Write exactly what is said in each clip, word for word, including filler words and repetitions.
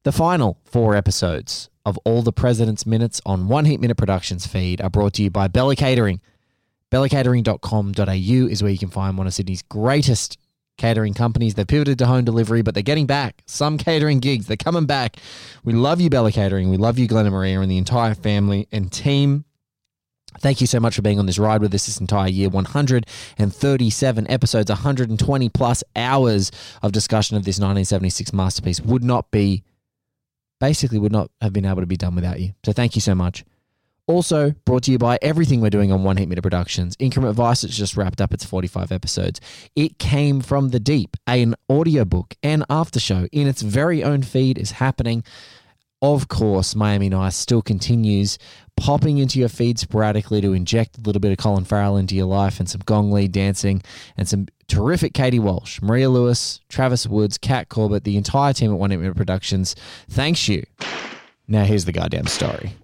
The final four episodes of All the President's Minutes on One Heat Minute Productions feed are brought to you by Bella Catering. bella catering dot com dot a u is where you can find one of Sydney's greatest catering companies. They've pivoted to home delivery, but they're getting back. Some catering gigs, they're coming back. We love you, Bella Catering. We love you, Glenn and Maria, and the entire family and team. Thank you so much for being on this ride with us this entire year. one hundred thirty-seven episodes, one hundred twenty plus hours of discussion of this nineteen seventy-six masterpiece would not be, basically would not have been able to be done without you. So thank you so much. Also brought to you by everything we're doing on One Heat Minute Productions. Increment Vice, it's just wrapped up its forty-five episodes. It Came from the Deep, an audiobook and after show in its very own feed is happening. Of course, Miami Nice still continues popping into your feed sporadically to inject a little bit of Colin Farrell into your life and some Gong Li dancing and some terrific Katie Walsh, Maria Lewis, Travis Woods, Kat Corbett, the entire team at One Heat Minute Productions. Thanks you. Now here's the goddamn story.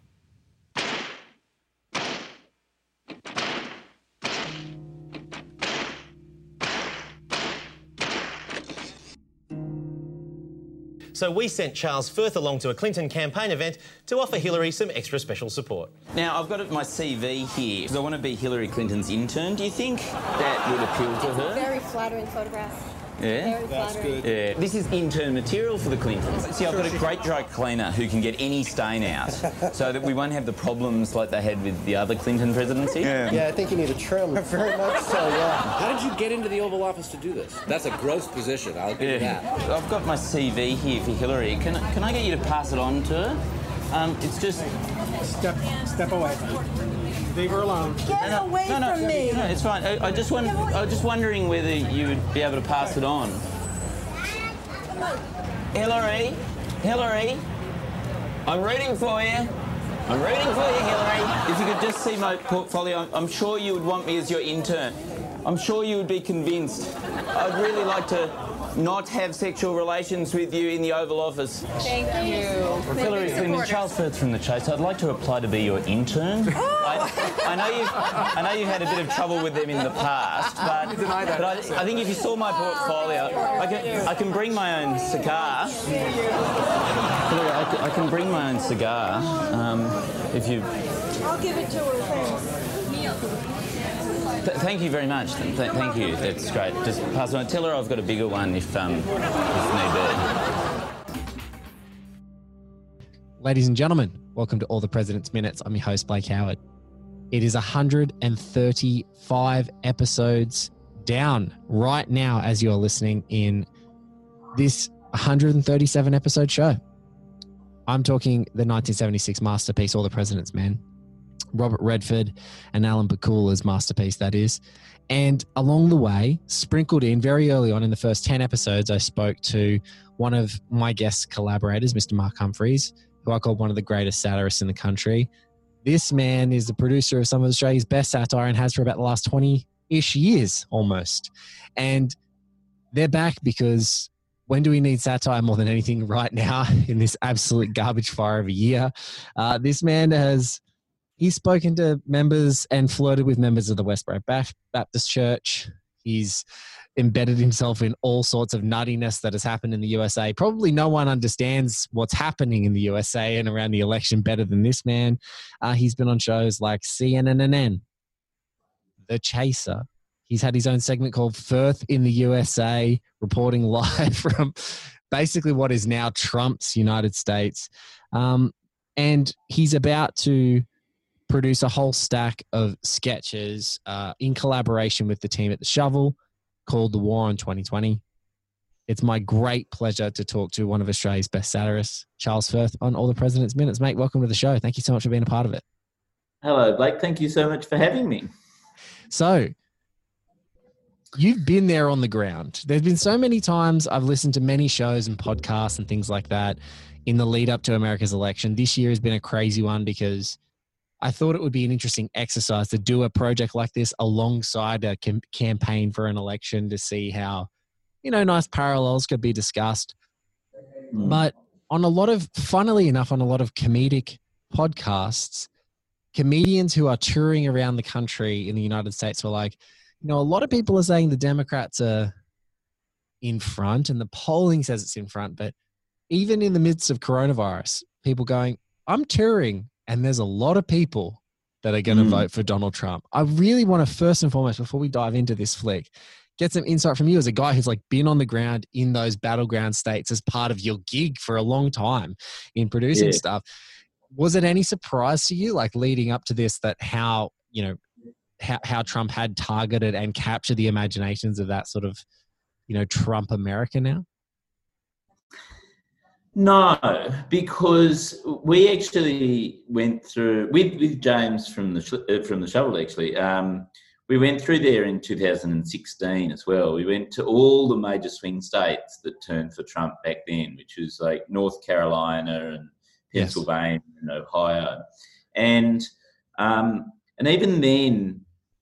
So we sent Charles Firth along to a Clinton campaign event to offer Hillary some extra special support. Now, I've got my C V here because I want to be Hillary Clinton's intern. Do you think that would appeal to her? Very flattering photograph. Yeah? Very flattering. Yeah. This is intern material for the Clintons. See, I've got a great dry cleaner who can get any stain out so that we won't have the problems like they had with the other Clinton presidency. Yeah, yeah I think you need a trim. Very much so, yeah. How did you get into the Oval Office to do this? That's a gross position, I'll give yeah. you that. I've got my C V here for Hillary. Can, can I get you to pass it on to her? Um, it's just... Step, step away. Leave her alone. Get no, away no, no, from me. No, it's fine. I, I just want, I was just wondering whether you would be able to pass it on. Hillary, Hillary, I'm rooting for you. I'm rooting for you, Hillary. If you could just see my portfolio, I'm sure you would want me as your intern. I'm sure you would be convinced. I'd really like to not have sexual relations with you in the Oval Office. Thank you. Hillary Clinton, Charles Firth from The Chase. I'd like to apply to be your intern. I, I know you've, I know you've had a bit of trouble with them in the past, but, but I, I think if you saw my portfolio, I can, I can bring my own cigar. Hillary, I, can- I can bring my own cigar. Um, if you. I'll give it to her first. Th- thank you very much. Th- thank you. That's great. Just pass it on. Tell her I've got a bigger one if um, if need be. Ladies and gentlemen, welcome to All the President's Minutes. I'm your host, Blake Howard. It is one hundred thirty-five episodes down right now as you're listening in this one hundred thirty-seven episode show. I'm talking the nineteen seventy-six masterpiece, All the President's Men. Robert Redford and Alan Pakula's masterpiece, that is. And along the way, sprinkled in very early on in the first ten episodes, I spoke to one of my guest collaborators, Mister Mark Humphreys, who I call one of the greatest satirists in the country. This man is the producer of some of Australia's best satire and has for about the last twenty-ish years almost. And they're back because when do we need satire more than anything right now in this absolute garbage fire of a year? Uh, this man has... He's spoken to members and flirted with members of the Westboro Baptist Church. He's embedded himself in all sorts of nuttiness that has happened in the U S A. Probably no one understands what's happening in the U S A and around the election better than this man. Uh, he's been on shows like C N N N, The Chaser. He's had his own segment called Firth in the U S A, reporting live from basically what is now Trump's United States. Um, and he's about to produce a whole stack of sketches uh, in collaboration with the team at The Shovel called The War on twenty twenty. It's my great pleasure to talk to one of Australia's best satirists, Charles Firth, on All the President's Minutes. Mate, welcome to the show. Thank you so much for being a part of it. Hello, Blake. Thank you so much for having me. So, you've been there on the ground. There's been so many times I've listened to many shows and podcasts and things like that in the lead up to America's election. This year has been a crazy one because I thought it would be an interesting exercise to do a project like this alongside a cam- campaign for an election to see how, you know, nice parallels could be discussed. Mm. But on a lot of, funnily enough, on a lot of comedic podcasts, comedians who are touring around the country in the United States were like, you know, a lot of people are saying the Democrats are in front and the polling says it's in front, but even in the midst of coronavirus, people going, I'm touring, and there's a lot of people that are going to Mm. vote for Donald Trump. I really want to, first and foremost, before we dive into this flick, get some insight from you as a guy who's like been on the ground in those battleground states as part of your gig for a long time in producing Yeah. stuff. Was it any surprise to you, like leading up to this, that how, you know, how, how Trump had targeted and captured the imaginations of that sort of, you know, Trump America now? No, because we actually went through with with James from the sh- uh, from the Shovel. Actually, um, we went through there in two thousand sixteen as well. We went to all the major swing states that turned for Trump back then, which was like North Carolina and Yes. Pennsylvania and Ohio, and um, and even then,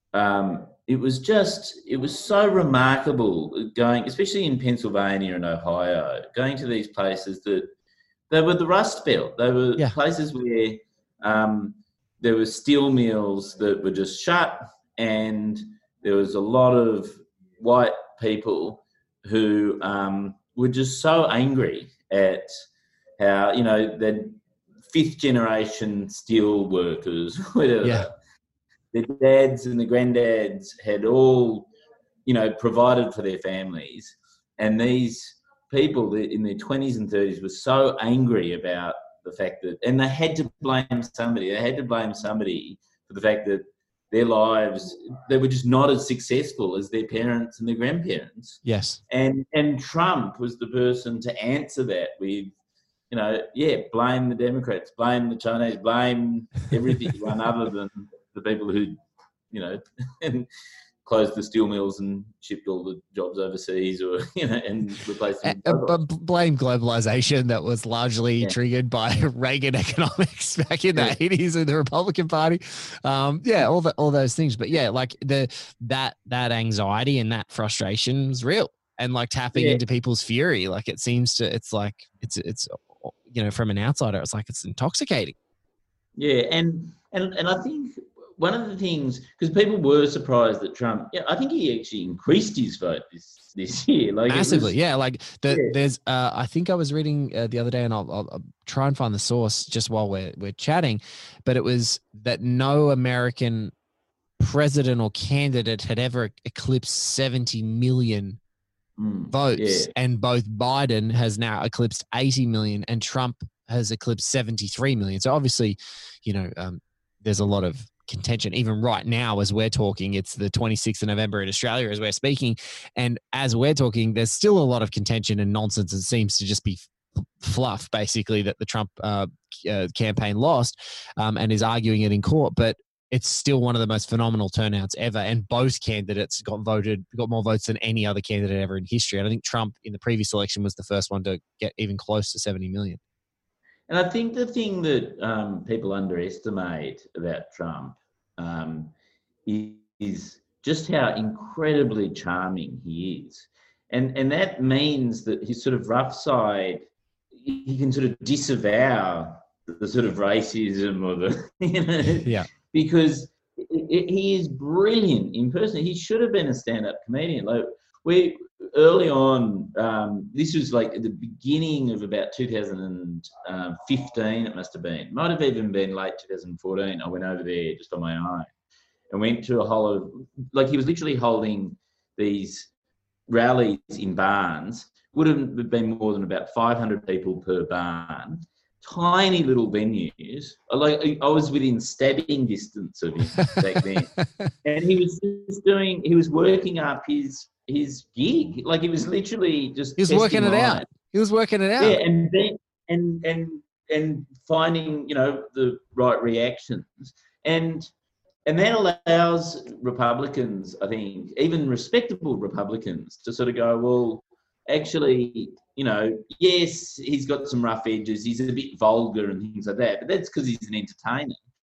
um, it was just it was so remarkable going, especially in Pennsylvania and Ohio, going to these places that they were the Rust Belt. They were Yeah. places where um, there were steel mills that were just shut, and there was a lot of white people who um, were just so angry at how, you know, the fifth generation steel workers, whatever. Yeah. The dads and the granddads had all, you know, provided for their families. And these people in their twenties and thirties were so angry about the fact that, and they had to blame somebody. They had to blame somebody for the fact that their lives, they were just not as successful as their parents and their grandparents. Yes. And and Trump was the person to answer that with, you know, yeah, blame the Democrats, blame the Chinese, blame everyone other than the people who, you know, and closed the steel mills and shipped all the jobs overseas, or, you know, and replaced them. Uh, uh, blame globalization that was largely Yeah. triggered by Reagan economics back in Yeah. the eighties in the Republican Party. Um, yeah, all the, all those things. But yeah, like the that that anxiety and that frustration was real, and like tapping Yeah. into people's fury. Like it seems to, it's like it's it's you know, from an outsider, it's like it's intoxicating. Yeah, and and and I think one of the things, because people were surprised that Trump, yeah, I think he actually increased his vote this this year, like it Massively, was- yeah. Like the, Yeah. there's, uh, I think I was reading uh, the other day, and I'll, I'll, I'll try and find the source just while we're we're chatting, but it was that no American president or candidate had ever eclipsed seventy million Mm, votes, yeah. and both Biden has now eclipsed eighty million, and Trump has eclipsed seventy-three million. So obviously, you know, um, there's a lot of contention even right now as we're talking. It's the twenty-sixth of November in Australia as we're speaking, and as we're talking, there's still a lot of contention and nonsense. It seems to just be f- fluff, basically, that the Trump uh, uh, campaign lost, um, and is arguing it in court, but it's still one of the most phenomenal turnouts ever, and both candidates got voted, got more votes than any other candidate ever in history. And I think Trump in the previous election was the first one to get even close to seventy million. And I think the thing that um, people underestimate about Trump um, is, is just how incredibly charming he is. And and that means that his sort of rough side, he can sort of disavow the sort of racism or the, you know, Yeah. because it, it, he is brilliant in person. He should have been a stand-up comedian. Like we early on, um, this was like at the beginning of about two thousand fifteen. It must have been. Might have even been late two thousand fourteen. I went over there just on my own and went to a whole of, like he was literally holding these rallies in barns. Would have been more than about five hundred people per barn. Tiny little venues. Like I was within stabbing distance of him back then, and he was just doing. He was working up his his gig. Like he was literally just. He was testing working it out. lines. He was working it out. Yeah, and then and and and finding, you know, the right reactions, and and that allows Republicans, I think, even respectable Republicans, to sort of go, well, actually, you know, yes, he's got some rough edges. He's a bit vulgar and things like that, but that's because he's an entertainer.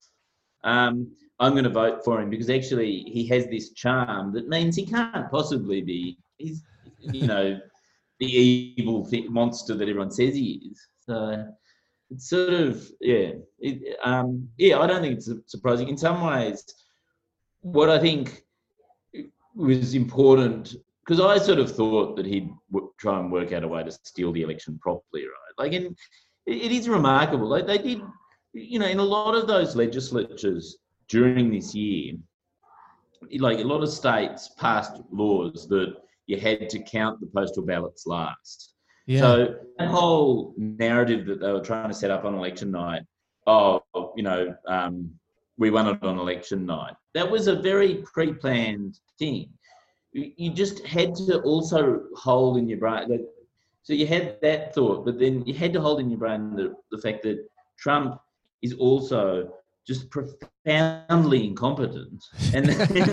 Um, I'm going to vote for him because actually he has this charm that means he can't possibly be, he's, you know, the evil th- monster that everyone says he is. So it's sort of, yeah, it, um, yeah, I don't think it's surprising. In some ways, what I think was important, because I sort of thought that he'd w- try and work out a way to steal the election properly, right? Like, and it, it is remarkable. Like they did, you know, in a lot of those legislatures during this year, like a lot of states passed laws that you had to count the postal ballots last. Yeah. So that whole narrative that they were trying to set up on election night, oh, you know, um, we won it on election night. That was a very pre-planned thing. You just had to also hold in your brain that, so you had that thought, but then you had to hold in your brain the, the fact that Trump is also just profoundly incompetent, and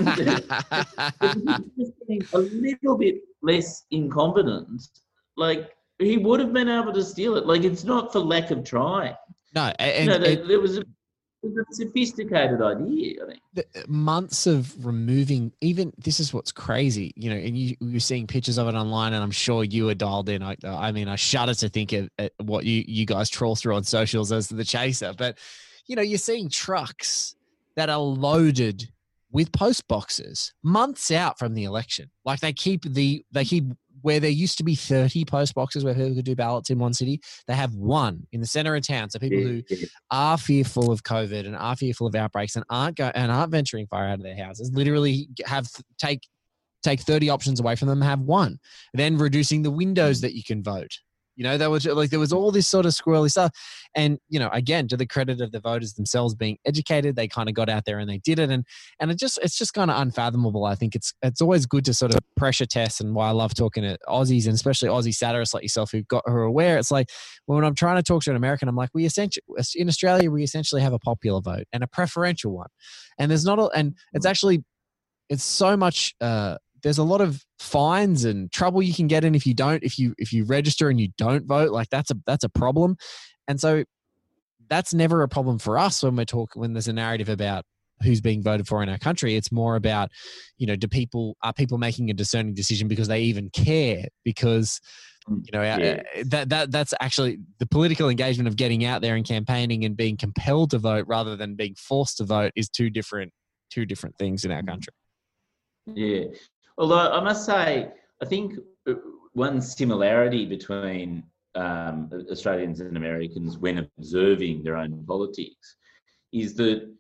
just a little bit less incompetent, like he would have been able to steal it. Like it's not for lack of trying. No, and, you know, there, and there was a It's a sophisticated idea, I think. The months of removing, even this is what's crazy, you know, and you, you're seeing pictures of it online, and I'm sure you were dialed in. I, I mean, I shudder to think of at what you, you guys trawl through on socials as the chaser, but you know, you're seeing trucks that are loaded with post boxes months out from the election. Like they keep the, they keep where there used to be thirty post boxes where people could do ballots in one city, they have one in the center of town. So people who are fearful of COVID and are fearful of outbreaks and aren't go, and aren't venturing far out of their houses, literally have take take thirty options away from them, have one. Then reducing the windows that you can vote. You know, there was like there was all this sort of squirrely stuff. And, you know, again, to the credit of the voters themselves being educated, they kind of got out there and they did it. And and it just it's just kind of unfathomable. I think it's it's always good to sort of pressure test, and why I love talking to Aussies and especially Aussie satirists like yourself who got who are aware. It's like when I'm trying to talk to an American, I'm like, we essentially in Australia, we essentially have a popular vote and a preferential one. And there's not a, and it's actually it's so much uh there's a lot of fines and trouble you can get in if you don't, if you, if you register and you don't vote, like that's a, that's a problem. And so that's never a problem for us when we're talking, when there's a narrative about who's being voted for in our country. It's more about, you know, do people, are people making a discerning decision because they even care? Because, you know, yeah. that, that, that's actually the political engagement of getting out there and campaigning and being compelled to vote rather than being forced to vote is two different, two different things in our country. Yeah. Although I must say, I think one similarity between um, Australians and Americans when observing their own politics is that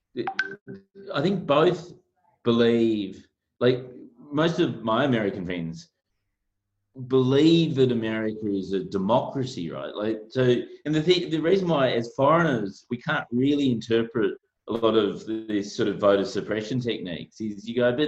I think both believe, like most of my American friends believe that America is a democracy, right? Like so, and the thing, the reason why as foreigners we can't really interpret a lot of this sort of voter suppression techniques is you go, but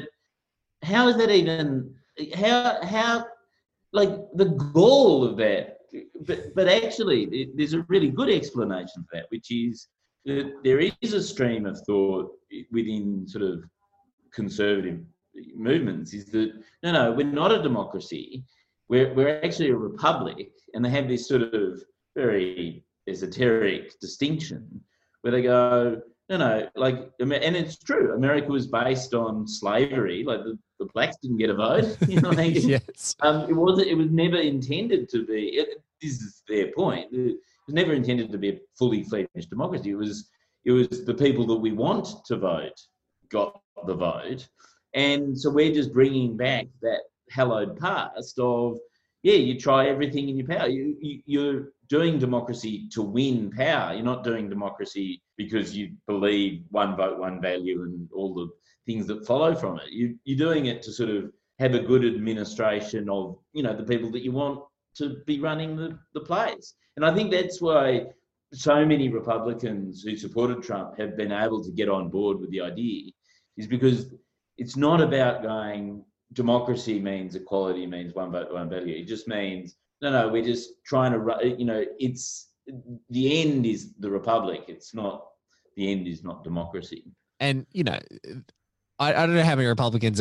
how is that even, how, how, like the goal of that, but, but actually there's a really good explanation for that, which is that there is a stream of thought within sort of conservative movements is that, no, no, we're not a democracy, we're, we're actually a republic, and they have this sort of very esoteric distinction where they go, no, no, like, and it's true. America was based on slavery. Like the, the blacks didn't get a vote. You know, like, yes. Um, it wasn't. It was never intended to be. It, this is their point. It was never intended to be a fully fledged democracy. It was. It was the people that we want to vote got the vote, and so we're just bringing back that hallowed past of yeah. You try everything in your power. You, you you're doing democracy to win power. You're not doing democracy because you believe one vote, one value and all the things that follow from it. You, you're doing it to sort of have a good administration of, you know, the people that you want to be running the, the place. And I think that's why so many Republicans who supported Trump have been able to get on board with the idea, is because it's not about going, democracy means equality, means one vote, one value. It just means, no, no, we're just trying to, you know, it's, the end is the republic. It's not, the end is not democracy. And, you know, I, I don't know how many Republicans,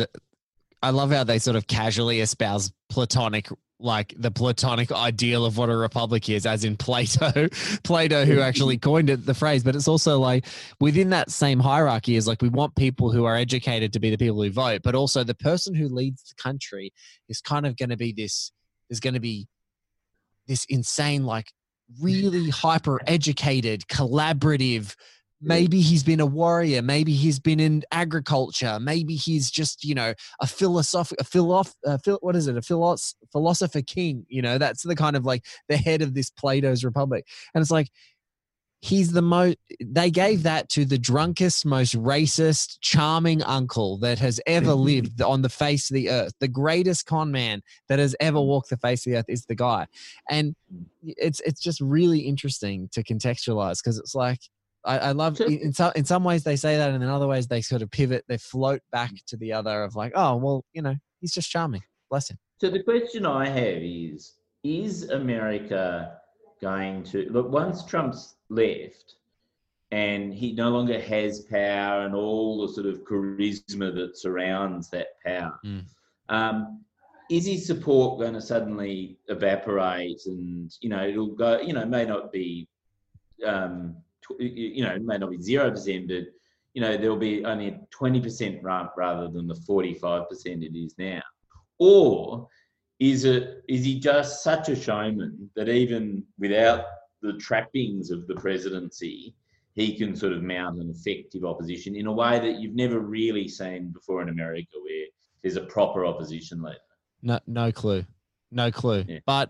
I love how they sort of casually espouse Platonic, like the Platonic ideal of what a republic is, as in Plato, Plato who actually coined it, the phrase. But it's also like within that same hierarchy is like, we want people who are educated to be the people who vote, but also the person who leads the country is kind of going to be this, is going to be this insane, like really hyper educated, collaborative, maybe he's been a warrior. Maybe he's been in agriculture. Maybe he's just, you know, a philosophic, a philosoph, uh, phil, what is it? A philos- philosopher king. You know, that's the kind of like the head of this Plato's Republic. And it's like, he's the most, they gave that to the drunkest, most racist, charming uncle that has ever lived on the face of the earth. The greatest con man that has ever walked the face of the earth is the guy. And it's, it's just really interesting to contextualize, because it's like, I, I love in some in some ways they say that, and in other ways they sort of pivot, they float back to the other of like, oh well, you know, he's just charming, bless him. So the question I have is: is America going to look once Trump's left, and he no longer has power and all the sort of charisma that surrounds that power? Mm. Um, is his support going to suddenly evaporate, and you know it'll go? You know, it may not be. Um, you know, it may not be zero percent, but, you know, there'll be only a twenty percent ramp rather than the forty-five percent it is now. Or is it, is he just such a showman that even without the trappings of the presidency, he can sort of mount an effective opposition in a way that you've never really seen before in America, where there's a proper opposition leader? No, no clue. No clue. Yeah. But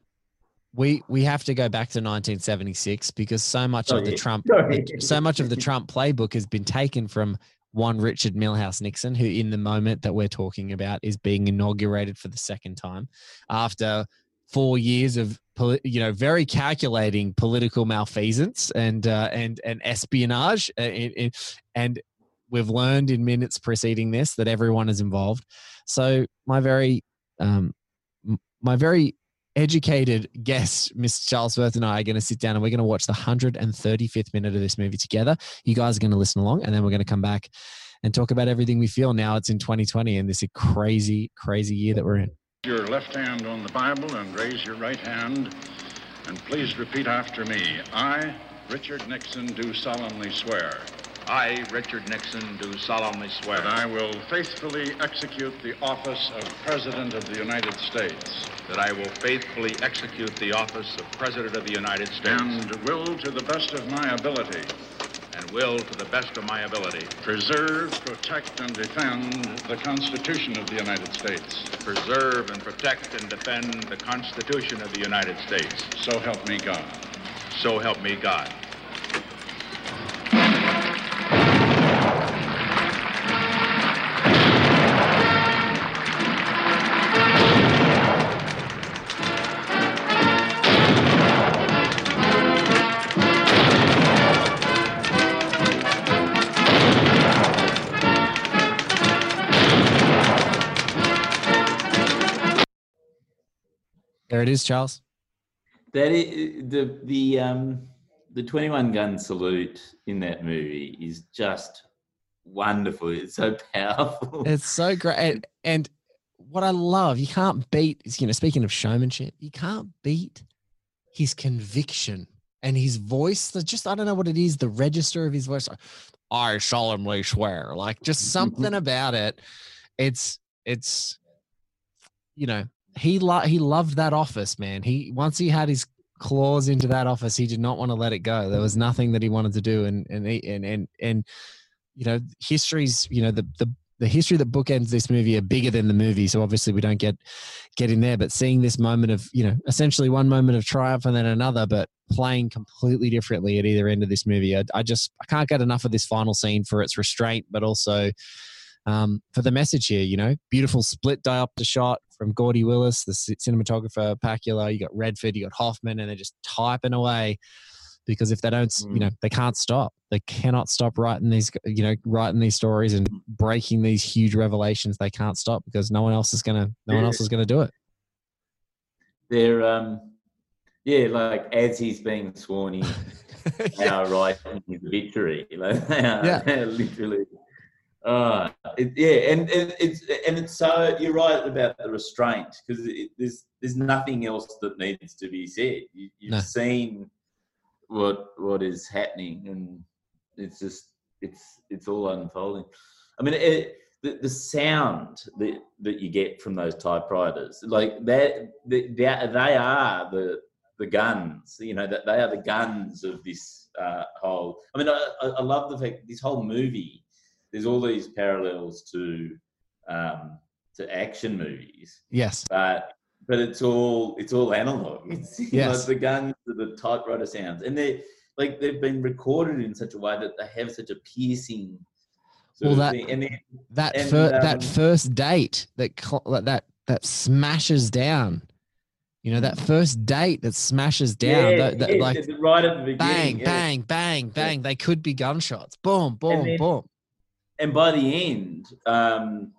We we have to go back to nineteen seventy-six, because so much oh, of the yeah. Trump Sorry. so much of the Trump playbook has been taken from one Richard Milhous Nixon, who in the moment that we're talking about is being inaugurated for the second time after four years of you know very calculating political malfeasance and uh, and and espionage, uh, in, in, and we've learned in minutes preceding this that everyone is involved. So my very um my very educated guest, Mister Charles Firth, and I are going to sit down and we're going to watch the one hundred thirty-fifth minute of this movie together. You guys are going to listen along, and then we're going to come back and talk about everything we feel now it's in twenty twenty and this crazy, crazy year that we're in. Your left hand on the Bible and raise your right hand, and please repeat after me. I, Richard Nixon, do solemnly swear. I, Richard Nixon, do solemnly swear that I will faithfully execute the office of President of the United States. That I will faithfully execute the office of President of the United States. And will, to the best of my ability. And will, to the best of my ability. Preserve, protect, and defend the Constitution of the United States. Preserve and protect and defend the Constitution of the United States. So help me God. So help me God. There it is, Charles. That is, the the um the twenty-one gun salute in that movie is just wonderful. It's so powerful. It's so great. And, and what I love, you can't beat, you know, speaking of showmanship, you can't beat his conviction and his voice. Just, I don't know what it is, the register of his voice. I solemnly swear, like just something about it. It's, it's, you know, he lo- he loved that office, man. He, once he had his claws into that office, he did not want to let it go. There was nothing that he wanted to do. And, and, he, and, and, and, you know, history's, you know, the, the, the history that bookends this movie are bigger than the movie. So obviously we don't get, get in there, but seeing this moment of, you know, essentially one moment of triumph and then another, but playing completely differently at either end of this movie. I, I just, I can't get enough of this final scene for its restraint, but also um, for the message here, you know, beautiful split diopter shot from Gordy Willis, the cinematographer, Pacula. You got Redford, you got Hoffman, and they're just typing away because if they don't, mm. you know, they can't stop. They cannot stop writing these, you know, writing these stories and breaking these huge revelations. They can't stop because no one else is gonna, no one else is gonna do it. They're, um, yeah, like as he's being sworn in, they are writing his victory. Like they are, yeah. they are literally. Uh, it, yeah, and, and it's and it's so you're right about the restraint because there's there's nothing else that needs to be said. You, you've no. seen what what is happening, and it's just it's it's all unfolding. I mean, it, the the sound that that you get from those typewriters, like that, they, they are the the guns. You know, that they are the guns of this uh, whole. I mean, I, I love the fact this whole movie. There's all these parallels to um, to action movies. Yes, but but it's all it's all analog. It's yes. like the guns are the typewriter sounds, and they like they've been recorded in such a way that they have such a piercing. Well, that and then, that and, fir- um, that first date that that that smashes down. You know, that first date that smashes down, yeah, that, that, yeah, like right at the beginning, bang, yeah. bang, bang, bang. Yeah. They could be gunshots. Boom, boom, then, boom. And by the end, um,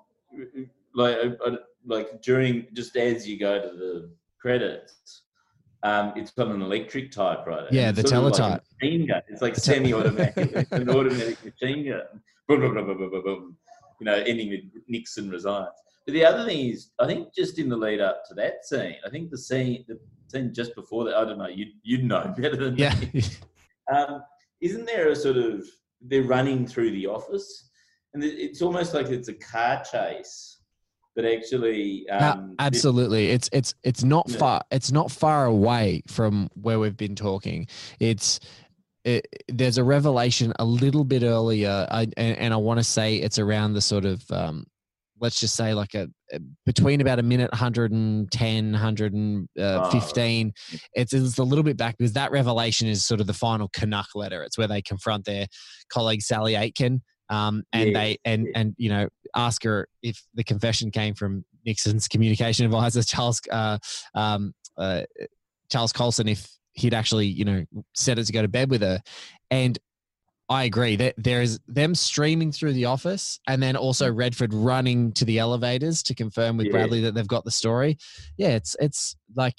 like like during just as you go to the credits, um, it's got an electric typewriter. Yeah, the teletype. Like machine gun. It's like semi-automatic. It's an automatic machine gun. Boom, boom, boom, boom, boom, boom. You know, ending with Nixon resigns. But the other thing is, I think just in the lead up to that scene, I think the scene, the scene just before that, I don't know, you you'd know better than yeah. me. Um, isn't there a sort of they're running through the office, and it's almost like it's a car chase, but actually, um, uh, absolutely, it's it's it's not yeah. far. It's not far away from where we've been talking. It's. It, there's a revelation a little bit earlier, I, and, and I want to say it's around the sort of, um, let's just say like a, a between about a minute, one ten, one fifteen. Oh. It's, it's a little bit back because that revelation is sort of the final Canuck letter. It's where they confront their colleague Sally Aitken, um, and yeah. they and yeah. and you know ask her if the confession came from Nixon's communication advisor Charles uh, um, uh, Charles Colson, if he'd actually, you know, set it to go to bed with her. And I agree that there is them streaming through the office and then also Redford running to the elevators to confirm with yeah. Bradley that they've got the story. Yeah, it's it's like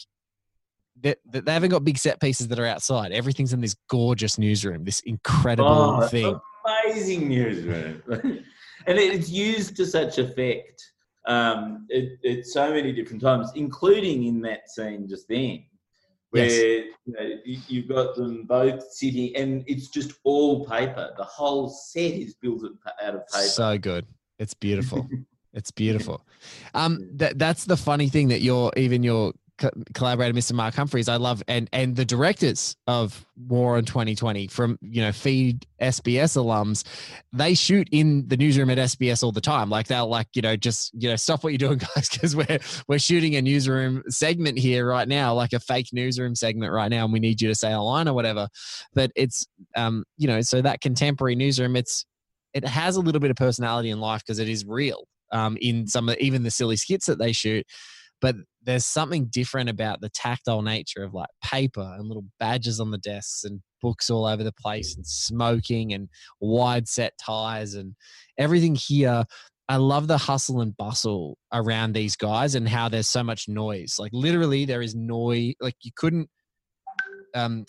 they, they haven't got big set pieces that are outside. Everything's in this gorgeous newsroom, this incredible oh, thing. Amazing newsroom. And it's used to such effect um, at, at so many different times, including in that scene just then. Where yes. you know, you've got them both sitting, and it's just all paper. The whole set is built out of paper. So good. It's beautiful. It's beautiful. Um, that that's the funny thing that your even your co- collaborator, Mister Mark Humphries, I love, and and the directors of War on twenty twenty from you know Feed S B S alums, they shoot in the newsroom at S B S all the time. Like they'll like you know just you know stop what you're doing, guys, because we're we're shooting a newsroom segment here right now, like a fake newsroom segment right now, and we need you to say a line or whatever. But it's um you know so that contemporary newsroom, it's it has a little bit of personality in life because it is real. Um, in some of even the silly skits that they shoot, but there's something different about the tactile nature of like paper and little badges on the desks and books all over the place and smoking and wide set ties and everything here. I love the hustle and bustle around these guys and how there's so much noise. Like literally there is noise. Like you couldn't, um,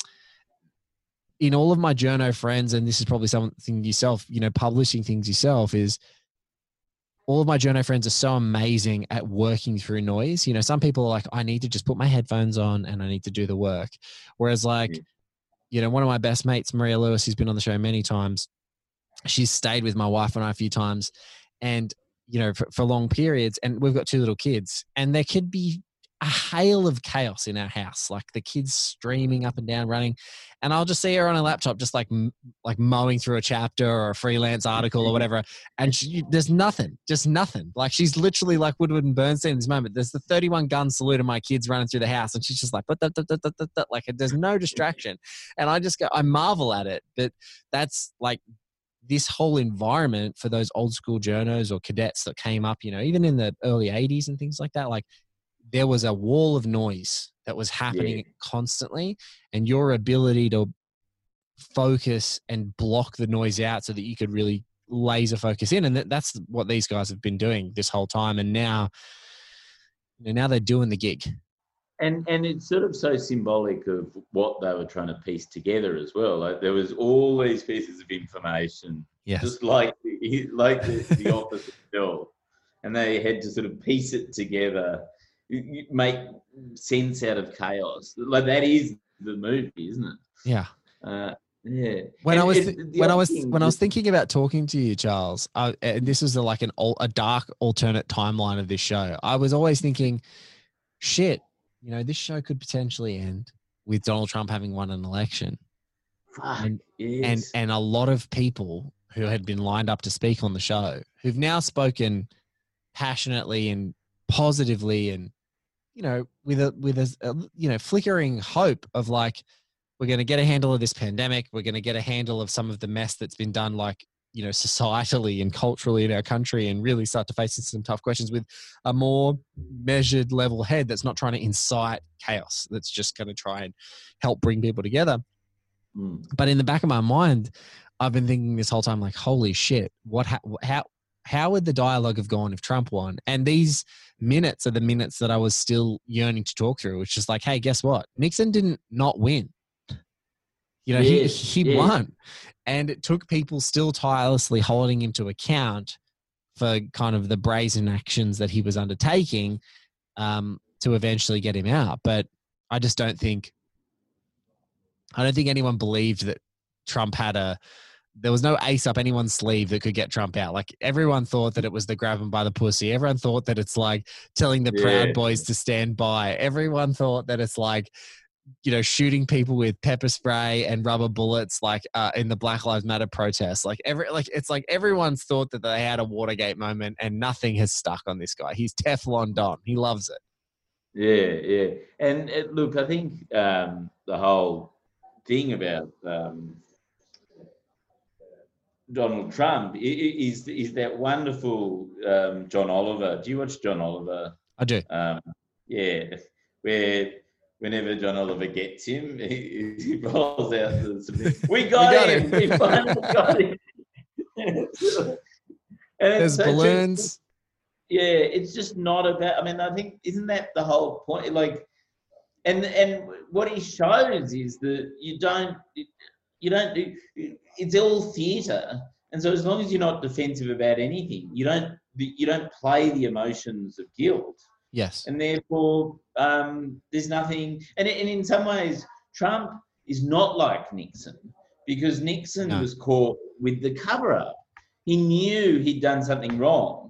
in all of my journo friends, and this is probably something yourself, you know, publishing things yourself is, all of my journo friends are so amazing at working through noise. You know, some people are like, I need to just put my headphones on and I need to do the work. Whereas like, yeah. you know, one of my best mates, Maria Lewis, who's been on the show many times, she's stayed with my wife and I a few times and, you know, for, for long periods, and we've got two little kids, and there could be a hail of chaos in our house, like the kids streaming up and down, running, and I'll just see her on a laptop, just like like mowing through a chapter or a freelance article or whatever, and she, there's nothing, just nothing. Like she's literally like Woodward and Bernstein in this moment. There's the thirty-one gun salute of my kids running through the house, and she's just like, but like there's no distraction, and I just go, I marvel at it. But that's like this whole environment for those old school journos or cadets that came up, you know, even in the early eighties and things like that, like. There was a wall of noise that was happening yeah. constantly, and your ability to focus and block the noise out so that you could really laser focus in. And that, that's what these guys have been doing this whole time. And now, you know, now they're doing the gig. And and it's sort of so symbolic of what they were trying to piece together as well. Like there was all these pieces of information, yes. just like the, like the, the office itself, and they had to sort of piece it together. You make sense out of chaos. Like that is the movie, isn't it? Yeah. Uh, yeah. When and, I was th- when I was thing, when I was thinking about talking to you, Charles, I, and this is a, like an a dark alternate timeline of this show. I was always thinking, shit, you know, this show could potentially end. with Donald Trump having won an election. Fuck, and, yes. and and a lot of people who had been lined up to speak on the show, who've now spoken passionately and positively, and you know, with a with a, a you know flickering hope of like, we're going to get a handle of this pandemic. We're going to get a handle of some of the mess that's been done, like, you know, societally and culturally in our country, and really start to face some tough questions with a more measured level head that's not trying to incite chaos. That's just going to try and help bring people together. Mm. But in the back of my mind, I've been thinking this whole time, like, holy shit, what, ha- how, how would the dialogue have gone if Trump won? And these minutes are the minutes that I was still yearning to talk through, which is like, hey, guess what? Nixon didn't not win. You know, yes, he, he yes. won. And it took people still tirelessly holding him to account for kind of the brazen actions that he was undertaking um, to eventually get him out. But I just don't think, I don't think anyone believed that Trump had a, there was no ace up anyone's sleeve that could get Trump out. Like, everyone thought that it was the grab him by the pussy. Everyone thought that it's like telling the Yeah. Proud Boys to stand by. Everyone thought that it's like, you know, shooting people with pepper spray and rubber bullets, like uh, in the Black Lives Matter protests. Like every, like it's like everyone's thought that they had a Watergate moment, and nothing has stuck on this guy. He's Teflon Don. He loves it. Yeah, yeah. And uh, look, I think um, the whole thing about um, Donald Trump is is that wonderful um, John Oliver. Do you watch John Oliver? I do. Um, yeah, where whenever John Oliver gets him, he, he rolls out the we got, we got him. him. We finally got him. and There's so balloons. Just, yeah, it's just not about. I mean, I think isn't that the whole point? Like, and and what he shows is that you don't you don't do. It's all theatre, and so as long as you're not defensive about anything, you don't you don't play the emotions of guilt. Yes. And therefore, um, there's nothing. And, and in some ways, Trump is not like Nixon, because Nixon no. was caught with the cover-up. He knew he'd done something wrong,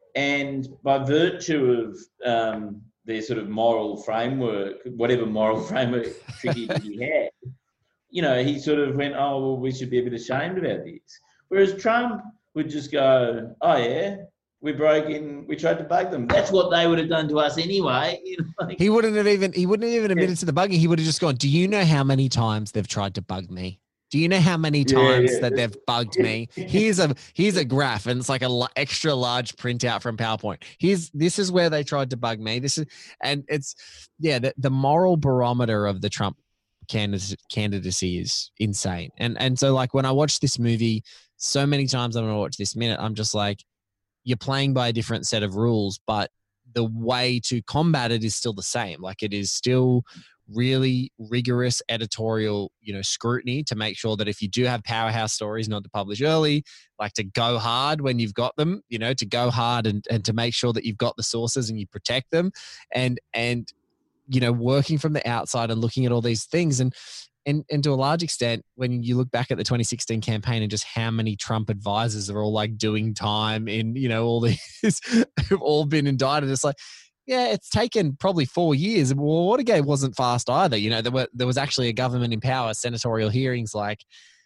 and by virtue of um, their sort of moral framework, whatever moral framework tricky he had, you know, he sort of went, oh, well, we should be a bit ashamed about this. Whereas Trump would just go, oh, yeah, we broke in, we tried to bug them. That's what they would have done to us anyway. You know, like, he wouldn't have even, he wouldn't have even admitted yeah. to the bugging. He would have just gone, do you know how many times they've tried to bug me? Do you know how many times yeah, yeah. that they've bugged me? Here's a here's a graph, and it's like a l- extra large printout from PowerPoint. Here's this is where they tried to bug me. This is, and it's yeah, the, the moral barometer of the Trump candid- candidacy is insane. And and so like when I watch this movie so many times, when I watch this minute, I'm just like, you're playing by a different set of rules, but the way to combat it is still the same. Like it is still really rigorous editorial, you know, scrutiny to make sure that if you do have powerhouse stories, not to publish early, like to go hard when you've got them, you know, to go hard and, and to make sure that you've got the sources and you protect them, and, and, you know, working from the outside and looking at all these things. And, and, and to a large extent, when you look back at the twenty sixteen campaign and just how many Trump advisors are all like doing time in, you know, all these who've all been indicted, it's like, yeah, it's taken probably four years. Well, Watergate wasn't fast either. You know, there were there was actually a government in power, senatorial hearings, like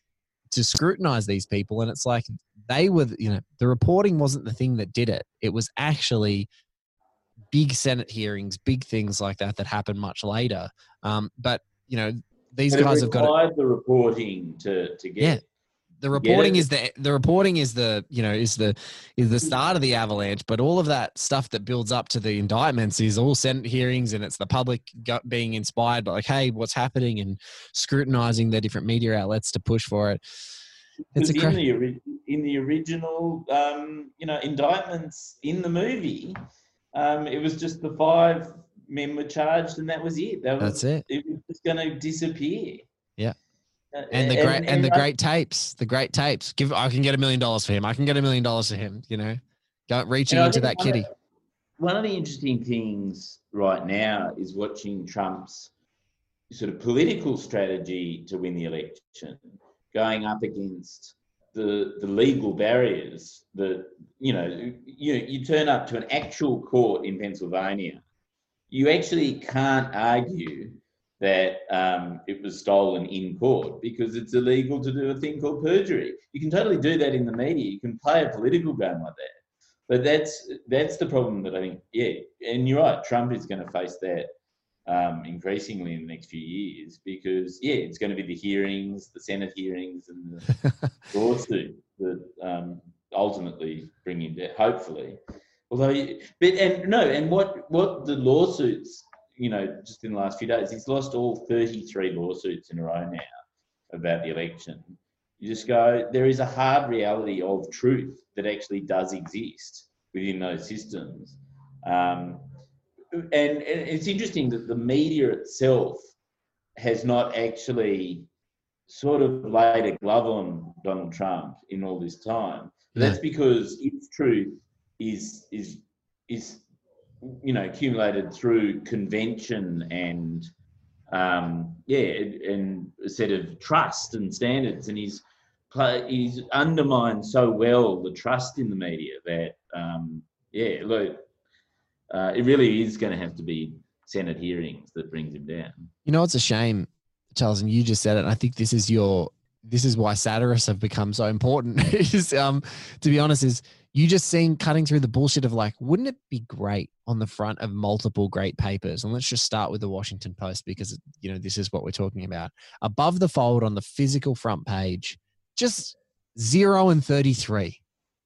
to scrutinize these people, and it's like they were, you know, the reporting wasn't the thing that did it. It was actually big Senate hearings, big things like that that happened much later. Um, but you know, these but guys it have got it, the reporting to to get. Yeah. The reporting is the the reporting is the you know is the is the start of the avalanche, but all of that stuff that builds up to the indictments is all Senate hearings, and it's the public gut being inspired by like, hey, what's happening, and scrutinizing the different media outlets to push for it. It's a in cra- the in the original um, you know indictments in the movie, um, it was just the five men were charged, and that was it. That was, That's it. It was just going to disappear. Yeah. And the great and, and, and the I, great tapes, the great tapes. Give I can get a million dollars for him. I can get a million dollars for him. You know, go reaching into that kitty. Of, one of the interesting things right now is watching Trump's sort of political strategy to win the election, going up against the the legal barriers that you know you you turn up to an actual court in Pennsylvania, you actually can't argue that um, it was stolen in court because it's illegal to do a thing called perjury. You can totally do that in the media. You can play a political game like that. But that's that's the problem that I think, yeah, and you're right, Trump is going to face that um, increasingly in the next few years because, yeah, it's going to be the hearings, the Senate hearings and the lawsuit that um, ultimately bring him down, hopefully. Although, but, and no, and what, what the lawsuits, you know, just in the last few days, he's lost all thirty-three lawsuits in a row now about the election. You just go, there is a hard reality of truth that actually does exist within those systems. Um, and, and it's interesting that the media itself has not actually sort of laid a glove on Donald Trump in all this time. But that's because its truth is, is, is, you know, accumulated through convention and, um, yeah, and a set of trust and standards. And he's, he's undermined so well the trust in the media that, um, yeah, look, uh, it really is going to have to be Senate hearings that brings him down. You know, it's a shame, Charles, and you just said it. And I think this is your, this is why satirists have become so important. is, um, to be honest, is you just seem cutting through the bullshit of like, wouldn't it be great on the front of multiple great papers? And let's just start with the Washington Post because, you know, this is what we're talking about. Above the fold on the physical front page, just zero and thirty-three.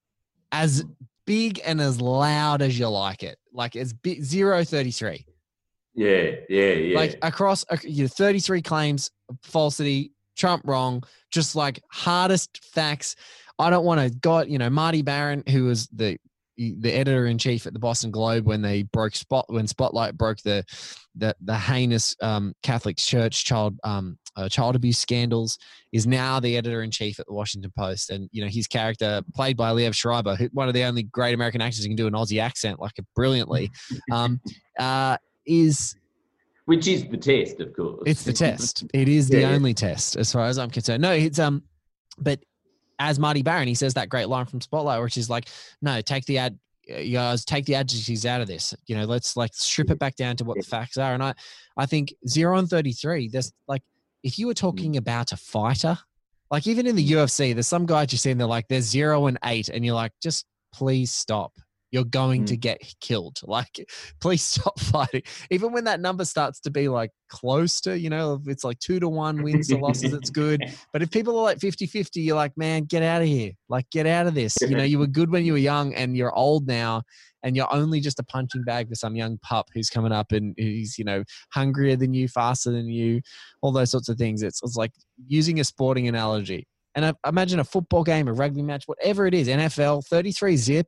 As big and as loud as you like it. Like as big, zero, thirty-three. Yeah, yeah, yeah. Like across, you know, thirty-three claims, falsity, Trump wrong, just like hardest facts. I don't want to go, you know, Marty Baron, who was the the editor-in-chief at the Boston Globe when they broke spot when Spotlight broke the the, the heinous um, Catholic Church child um, uh, child abuse scandals, is now the editor-in-chief at the Washington Post. And you know his character, played by Liev Schreiber, who, one of the only great American actors who can do an Aussie accent like brilliantly, um, uh, is. Which is the test, of course. It's the test. It is the yeah, only yeah. test, as far as I'm concerned. No, it's um, but. As Marty Baron, he says that great line from Spotlight, which is like, no, take the ad, you guys, take the adjectives out of this. You know, let's like strip it back down to what the facts are. And I, I think zero and thirty-three, there's like, if you were talking about a fighter, like even in the U F C, there's some guys you see and they're like, there's zero and eight. And you're like, just please stop. You're going mm. to get killed. Like, please stop fighting. Even when that number starts to be like close to, you know, if it's like two to one wins to losses, it's good. But if people are like fifty-fifty, you're like, man, get out of here. Like, get out of this. You know, you were good when you were young and you're old now and you're only just a punching bag for some young pup who's coming up and he's, you know, hungrier than you, faster than you, all those sorts of things. It's, it's like using a sporting analogy. And I imagine a football game, a rugby match, whatever it is, N F L, thirty-three zip.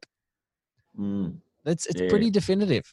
Mm. It's it's yeah. pretty definitive.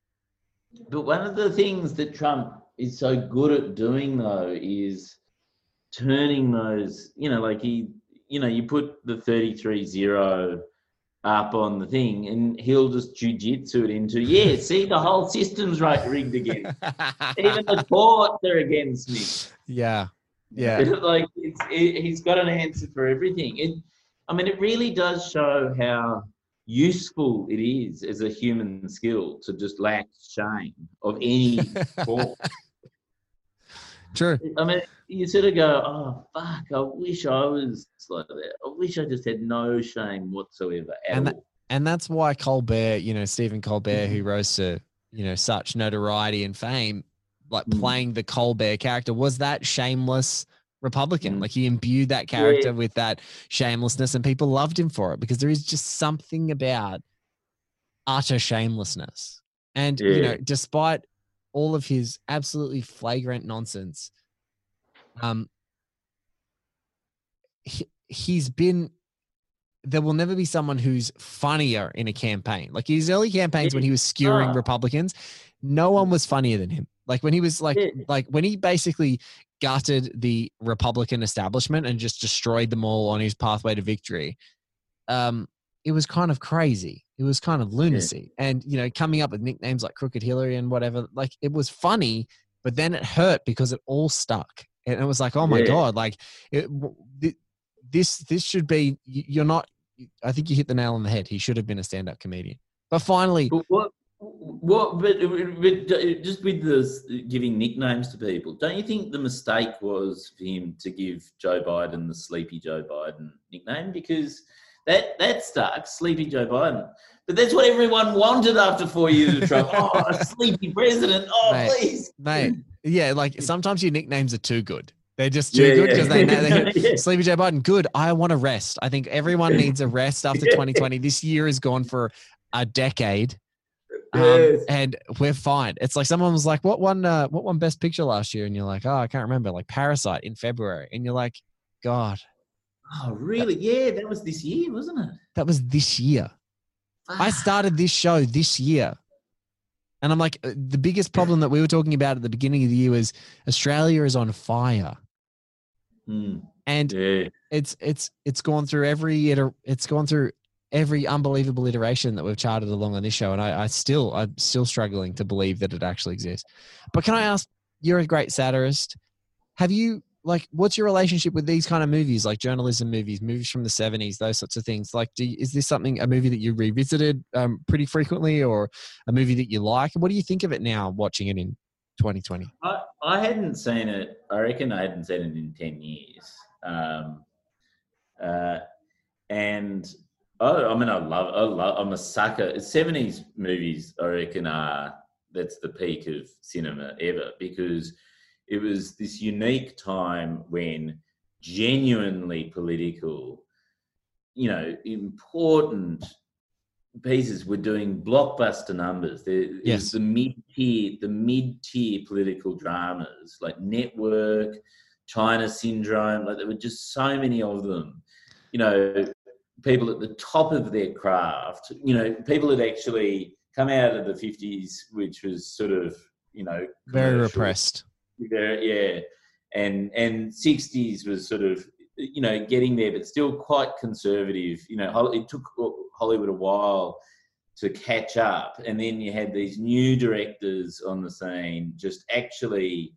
But one of the things that Trump is so good at doing, though, is turning those, you know, like he, you know, you put the thirty-three zero up on the thing and he'll just jujitsu it into, yeah, see, the whole system's right rigged again. Even the courts are against me. Yeah. Yeah. Like, it's, it, he's got an answer for everything. It, I mean, it really does show how useful it is as a human skill to just lack shame of any form. True. I mean, you sort of go, oh, fuck, I wish I was like that. I wish I just had no shame whatsoever at and all. That, and that's why Colbert, you know, Stephen Colbert, who rose to, you know, such notoriety and fame, like mm. playing the Colbert character, was that shameless Republican. Mm. Like he imbued that character yeah. with that shamelessness and people loved him for it because there is just something about utter shamelessness. And, yeah. you know, despite all of his absolutely flagrant nonsense, um, he, he's been, there will never be someone who's funnier in a campaign. Like his early campaigns yeah. when he was skewering oh. Republicans, no one was funnier than him. Like when he was like, yeah. like when he basically gutted the Republican establishment and just destroyed them all on his pathway to victory. Um, it was kind of crazy. It was kind of lunacy. Yeah. And, you know, coming up with nicknames like Crooked Hillary and whatever, like it was funny, but then it hurt because it all stuck. And it was like, oh my yeah. God, like it, this, this should be, you're not, I think you hit the nail on the head. He should have been a stand-up comedian. But finally, but what, What, but, but just with the giving nicknames to people, don't you think the mistake was for him to give Joe Biden the Sleepy Joe Biden nickname? Because that that stuck, Sleepy Joe Biden. But that's what everyone wanted after four years of Trump. Oh, a sleepy president. Oh, mate, please. Mate, yeah, like sometimes your nicknames are too good. They're just too Yeah, good yeah. because they, they Yeah. Sleepy Joe Biden, good. I want a rest. I think everyone needs a rest after twenty twenty. This year has gone for a decade. Um, Yes. and we're fine. It's like someone was like, what won, uh, what won Best Picture last year? And you're like, oh, I can't remember, like Parasite in February. And you're like, God, Oh, really? Yeah, that was this year, wasn't it? that was this year. I started this show this year. And I'm like, uh, the biggest problem that we were talking about at the beginning of the year was Australia is on fire. Hmm. And Yeah. it's it's it's gone through every iter- it's gone through every unbelievable iteration that we've charted along on this show, and I, I still I'm still struggling to believe that it actually exists. But can I ask? You're a great satirist. Have you like what's your relationship with these kind of movies, like journalism movies, movies from the seventies, those sorts of things? Like, do you, is this something a movie that you revisited um, pretty frequently, or a movie that you like? What do you think of it now, watching it in twenty twenty? I, I hadn't seen it. I reckon I hadn't seen it in ten years. Um, uh, and I, I mean, I love, I love, I'm a sucker. seventies movies, I reckon, are that's the peak of cinema ever, because it was this unique time when genuinely political, you know, important pieces were doing blockbuster numbers. There, it Yes. was the mid-tier, the mid-tier political dramas like Network, China Syndrome. Like there were just so many of them. You know, people at the top of their craft. You know, people had actually come out of the fifties, which was sort of, you know, Very commercial. repressed. Yeah, yeah, and and sixties was sort of, you know, getting there, but still quite conservative. You know, Hol- it took Hollywood a while to catch up, and then you had these new directors on the scene, just actually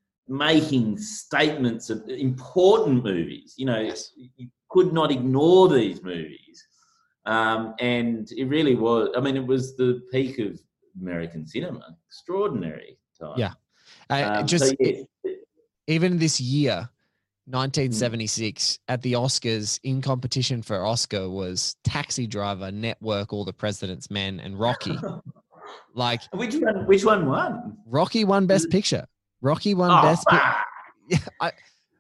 making statements of important movies. You know, Yes. you could not ignore these movies, um, and it really was. I mean, it was the peak of American cinema. Extraordinary time. Yeah. I Um, just so, yeah. even this year, nineteen seventy-six, at the Oscars, in competition for Oscar was Taxi Driver, Network, All the President's Men, and Rocky. Like Which one? Which one won? Rocky won Best Picture. Rocky won Oh, Best. Pi- fuck. yeah, I,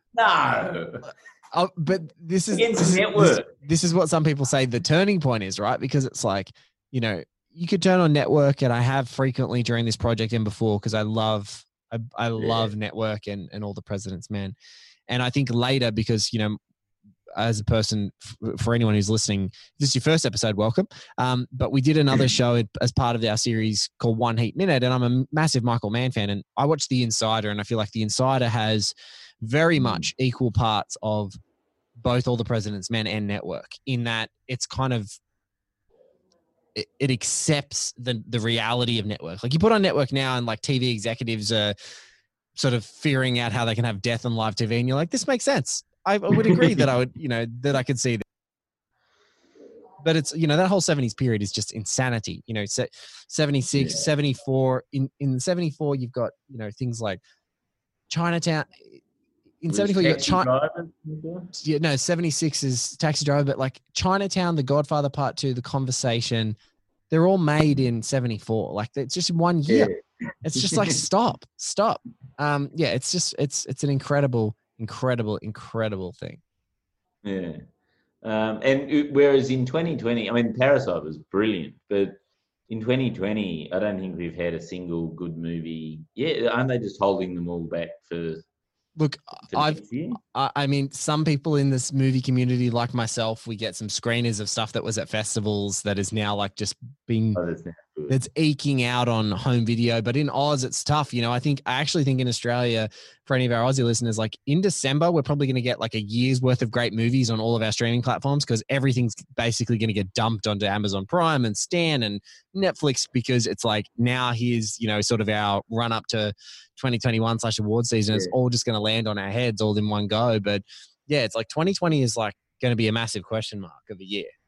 No. oh, but this is Against this, is Network. this, this is what some people say the turning point is, right? Because it's like, you know, you could turn on Network, and I have frequently during this project and before, because I love, I, I love Network and and All the President's Men. And I think later, because, you know, as a person, f- for anyone who's listening, if this is your first episode, welcome. Um, but we did another show as part of our series called One Heat Minute, and I'm a massive Michael Mann fan, and I watched The Insider, and I feel like The Insider has very much equal parts of both All the President's Men and Network, in that it's kind of, it, it accepts the the reality of Network. Like you put on Network now, and like T V executives are sort of figuring out how they can have death on live T V, and you're like, this makes sense. I, I would agree that I would, you know, that I could see that. But it's, you know, that whole seventies period is just insanity. You know, se- seventy-six, Yeah. seventy-four. In in seventy-four, you've got, you know, things like Chinatown. In Was seventy-four, you got Taxi China. Driver? Yeah, no, seventy-six is Taxi Driver, but like Chinatown, The Godfather Part Two, The Conversation, they're all made in seventy-four. Like it's just in one year. It's just like stop, stop. Um, yeah, it's just it's it's an incredible, incredible, incredible thing. Yeah. Um, and it- whereas in twenty twenty, I mean, Parasite was brilliant, but in twenty twenty, I don't think we've had a single good movie. Yeah, aren't they just holding them all back for, Look, for I've next year? I I mean, some people in this movie community, like myself, we get some screeners of stuff that was at festivals that is now like just being Oh, that's not good. that's eking out on home video. But in Oz, it's tough. You know, I think I actually think in Australia, for any of our Aussie listeners, like in December, we're probably going to get like a year's worth of great movies on all of our streaming platforms, because everything's basically going to get dumped onto Amazon Prime and Stan and Netflix, because it's like now here's, you know, sort of our run up to twenty twenty-one slash award season. It's Yeah. all just going to land on our heads all in one go. But yeah, it's like twenty twenty is like going to be a massive question mark of a year.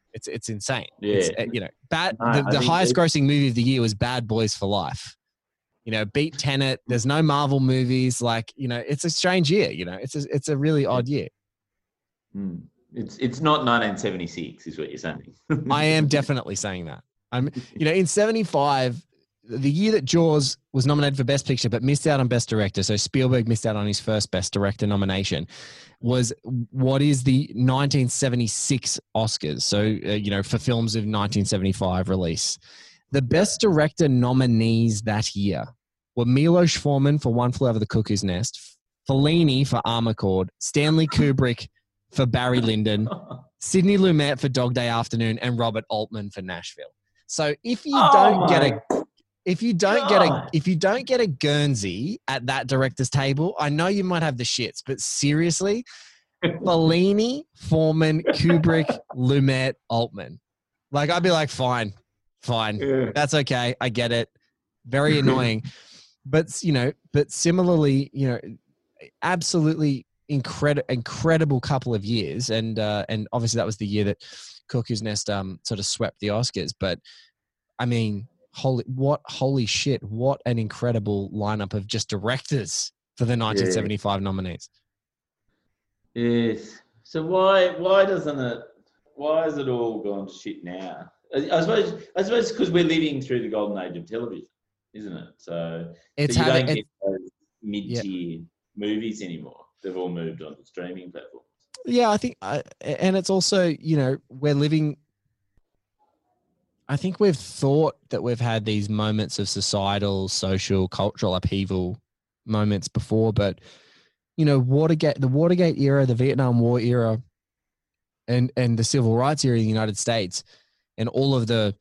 It's it's insane. Yeah. It's, uh, you know, bad. No, the I the think highest it- grossing movie of the year was Bad Boys for Life. You know, beat Tenet. There's no Marvel movies. Like, you know, it's a strange year. You know, it's a, it's a really odd year. Mm. It's it's not nineteen seventy-six, is what you're saying. I am definitely saying that. I'm, you know, in seventy-five, the year that Jaws was nominated for Best Picture but missed out on Best Director, so Spielberg missed out on his first Best Director nomination, was what is the nineteen seventy-six Oscars. So, uh, you know, for films of nineteen seventy-five release. The Best Director nominees that year were Milos Forman for One Flew Over the Cuckoo's Nest, Fellini for Armicord, Stanley Kubrick for Barry Lyndon, Sidney Lumet for Dog Day Afternoon, and Robert Altman for Nashville. So if you Oh don't my get a if you don't get a God. if you don't get a Guernsey at that director's table, I know you might have the shits, but seriously, Fellini, Foreman, Kubrick, Lumet, Altman. Like, I'd be like, fine, fine, Yeah. that's okay, I get it. Very annoying, but you know, but similarly, you know, absolutely incredible, incredible couple of years, and uh, and obviously that was the year that Cuckoo's Nest um sort of swept the Oscars. But I mean, holy what holy shit, what an incredible lineup of just directors for the nineteen seventy-five nominees. Yes. So why why doesn't it why has it all gone to shit now? I, I suppose I suppose because we're living through the golden age of television, isn't it? So, It's so you having- don't it- get those mid-tier movies anymore. They've all moved on to streaming platforms. Yeah, I think, I, and it's also, you know, we're living. I think we've thought that we've had these moments of societal, social, cultural upheaval moments before, but you know, Watergate, the Watergate era, the Vietnam War era, and and the Civil Rights era in the United States, and all of the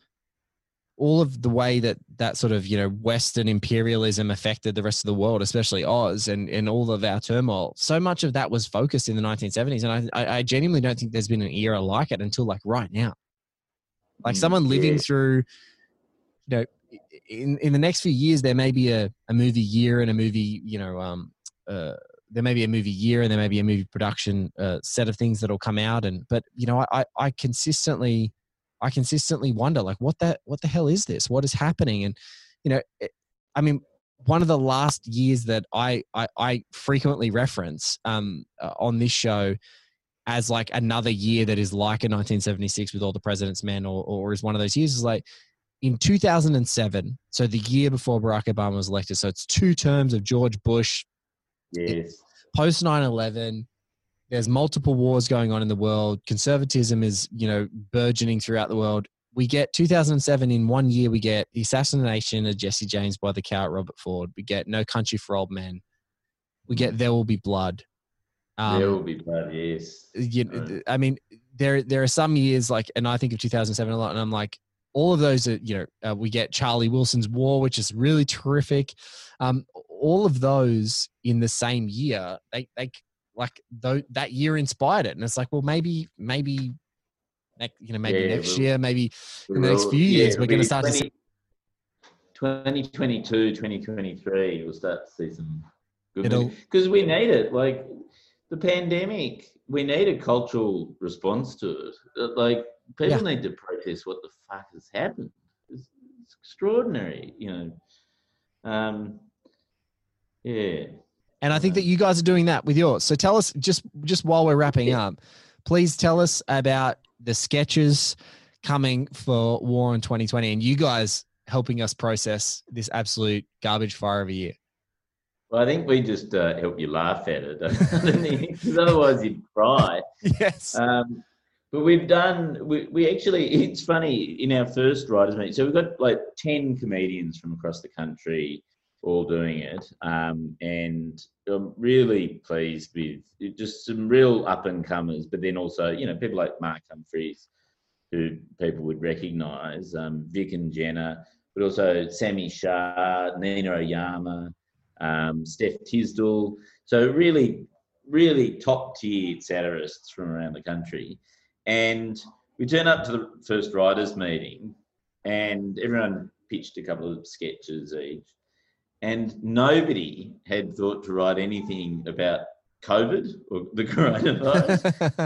all of the way that that sort of, you know, Western imperialism affected the rest of the world, especially Oz, and, and all of our turmoil. So much of that was focused in the nineteen seventies. And I, I genuinely don't think there's been an era like it until like right now. Like someone living yeah. through, you know, in, in the next few years, there may be a, a movie year and a movie, you know, um, uh, there may be a movie year and there may be a movie production uh, set of things that'll come out. And, but, you know, I, I consistently, I consistently wonder, like, what that, what the hell is this? What is happening? And, you know, it, I mean, one of the last years that I, I, I frequently reference um, uh, on this show as like another year that is like a nineteen seventy-six with All the President's Men, or, or is one of those years, is like in two thousand seven. So the year before Barack Obama was elected. So it's two terms of George Bush. Yes. Post nine eleven. There's multiple wars going on in the world. Conservatism is, you know, burgeoning throughout the world. We get two thousand seven in one year. We get the assassination of Jesse James by the coward Robert Ford. We get No Country for Old Men. We get There Will Be Blood. Um, there will be blood, yes. You know, I mean, there there are some years like, and I think of two thousand seven a lot, and I'm like, all of those are, you know, uh, we get Charlie Wilson's War, which is really terrific. Um, all of those in the same year, they they like th- that year inspired it, and it's like, well, maybe maybe next, you know, maybe Yeah, next we'll- year, maybe in the Well, next few yeah, years, we're it'll going to be start to twenty see. twenty twenty-two, twenty twenty-three, we'll start to see some good It'll- because we need it. Like the pandemic, we need a cultural response to it. Uh, Like people need to protest what the fuck has happened. It's, it's extraordinary, you know. Um, yeah. And I think that you guys are doing that with yours. So tell us, just just while we're wrapping up, please tell us about the sketches coming for War in twenty twenty, and you guys helping us process this absolute garbage fire of a year. Well, I think we just uh, help you laugh at it, because otherwise you'd cry. Yes. Um, but we've done, we, we actually, it's funny, in our first writers' meeting, so we've got like ten comedians from across the country all doing it. Um, and I'm really pleased with it, just some real up-and-comers, but then also, you know, people like Mark Humphries, who people would recognise, um, Vic and Jenna, but also Sammy Shah, Nina Oyama, um, Steph Tisdall. So really, really top-tier satirists from around the country. And we turn up to the first writers' meeting, and everyone pitched a couple of sketches each. And nobody had thought to write anything about COVID or the coronavirus.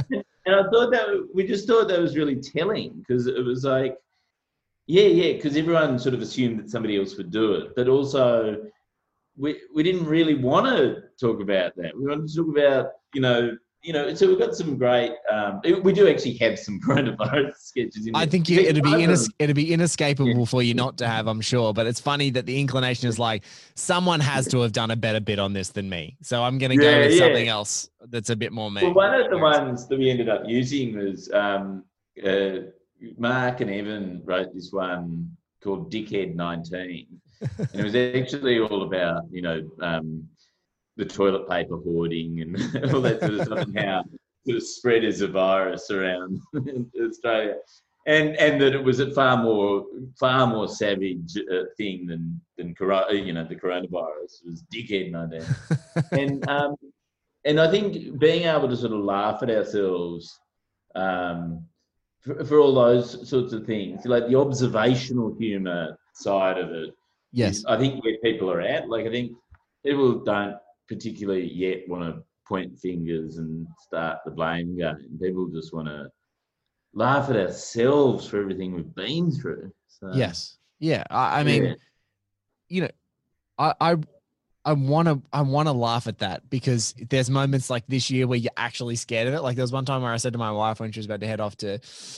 And I thought that we just thought that was really telling because it was like, yeah, yeah, because everyone sort of assumed that somebody else would do it, but also we we didn't really want to talk about that. We wanted to talk about, you know, you know. So we've got some great. Um, we do actually have some coronavirus sketches. In I there. think you, it'd be ines- them, it'd be inescapable yeah. for you not to have, I'm sure. But it's funny that the inclination is like someone has to have done a better bit on this than me, so I'm going to Yeah, go with yeah. something else that's a bit more me. Well, one of the ones that we ended up using was um, uh, Mark and Evan wrote this one called Dickhead nineteen. And it was actually all about, you know, um, the toilet paper hoarding and all that sort of stuff and how sort of spread as a virus around Australia. And and that it was a far more far more savage uh, thing than than you know the coronavirus. It was Dickhead nineteen. and um, and I think being able to sort of laugh at ourselves um, for, for all those sorts of things, like the observational humour side of it. Yes, is, I think where people are at. Like I think people don't particularly yet want to point fingers and start the blame game. People just want to laugh at ourselves for everything we've been through. So, yes, yeah. I, I mean, yeah. you know, I I I want to I want to laugh at that because there's moments like this year where you're actually scared of it. Like there was one time where I said to my wife when she was about to head off to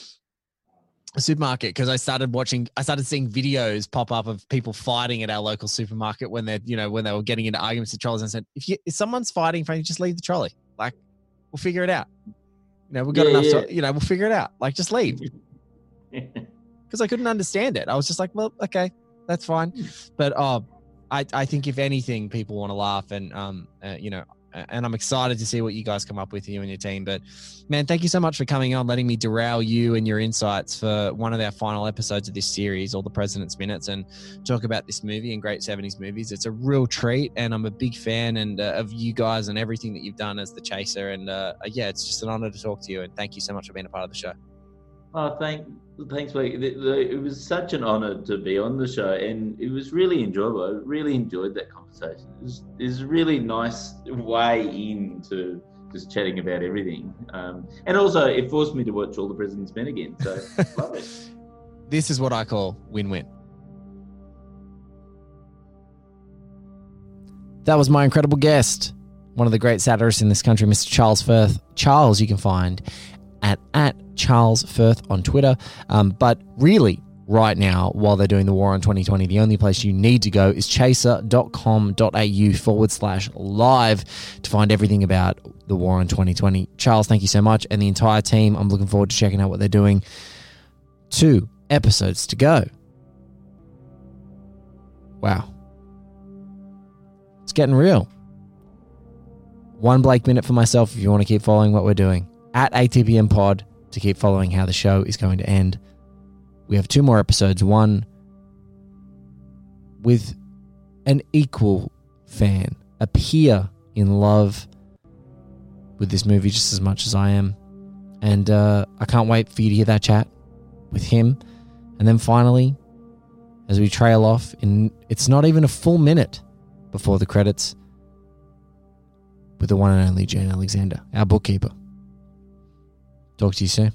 a supermarket because I started watching, I started seeing videos pop up of people fighting at our local supermarket when they're, you know, when they were getting into arguments with trolleys, and I said, if you, if someone's fighting in front of you, just leave the trolley. Like, we'll figure it out. You know, we've got Yeah, enough yeah. to, you know, we'll figure it out. Like, just leave. Because I couldn't understand it. I was just like, well, okay, that's fine. But oh, I, I think if anything, people want to laugh and, um, uh, you know, and I'm excited to see what you guys come up with, you and your team. But man, thank you so much for coming on, letting me derail you and your insights for one of our final episodes of this series, All the President's Minutes, and talk about this movie and great seventies movies. It's a real treat, and I'm a big fan and uh, of you guys and everything that you've done as the Chaser. And uh, yeah, it's just an honor to talk to you. And thank you so much for being a part of the show. Oh, thank, thanks, Blake. It, it was such an honour to be on the show, and it was really enjoyable. I really enjoyed that conversation. It was, it was a really nice way into just chatting about everything. Um, and also, it forced me to watch All the President's Men again, so love it. This is what I call win-win. That was my incredible guest, one of the great satirists in this country, Mister Charles Firth. Charles, you can find at, at Charles Firth on Twitter. Um, but really, right now, while they're doing the War on twenty twenty, the only place you need to go is chaser.com.au forward slash live to find everything about the War on twenty twenty. Charles, thank you so much. And the entire team, I'm looking forward to checking out what they're doing. Two episodes to go. Wow. It's getting real. One Blake minute for myself if you want to keep following what we're doing. At A T P M Pod to keep following how the show is going to end. We have two more episodes. One with an equal fan, a peer in love with this movie just as much as I am. And uh, I can't wait for you to hear that chat with him. And then finally, as we trail off, in it's not even a full minute before the credits, with the one and only Jane Alexander, our bookkeeper. Talk to you soon.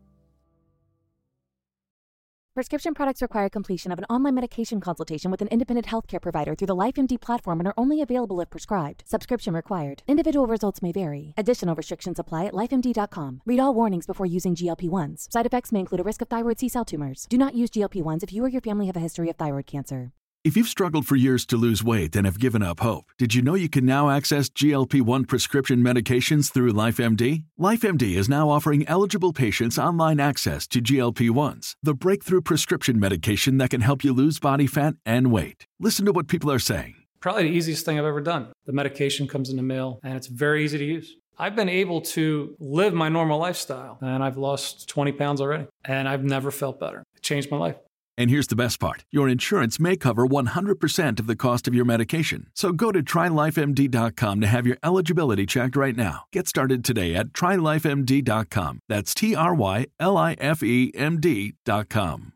Prescription products require completion of an online medication consultation with an independent healthcare provider through the LifeMD platform and are only available if prescribed. Subscription required. Individual results may vary. Additional restrictions apply at life M D dot com. Read all warnings before using G L P ones. Side effects may include a risk of thyroid C-cell tumors. Do not use G L P ones if you or your family have a history of thyroid cancer. If you've struggled for years to lose weight and have given up hope, did you know you can now access G L P one prescription medications through LifeMD? LifeMD is now offering eligible patients online access to G L P ones, the breakthrough prescription medication that can help you lose body fat and weight. Listen to what people are saying. Probably the easiest thing I've ever done. The medication comes in the mail, and it's very easy to use. I've been able to live my normal lifestyle, and I've lost twenty pounds already, and I've never felt better. It changed my life. And here's the best part. Your insurance may cover one hundred percent of the cost of your medication. So go to try life M D dot com to have your eligibility checked right now. Get started today at try life M D dot com. That's T R Y L I F E M D dot com.